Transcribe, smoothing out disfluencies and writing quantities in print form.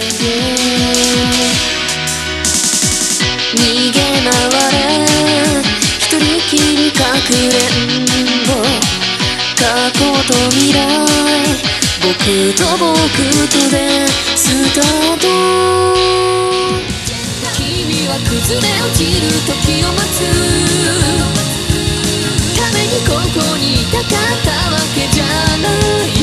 逃げ回れ一人きりかくれんぼ、過去と未来僕と僕とでスタート。君は崩れ落ちる時を待つためにここにいたかったわけじゃない。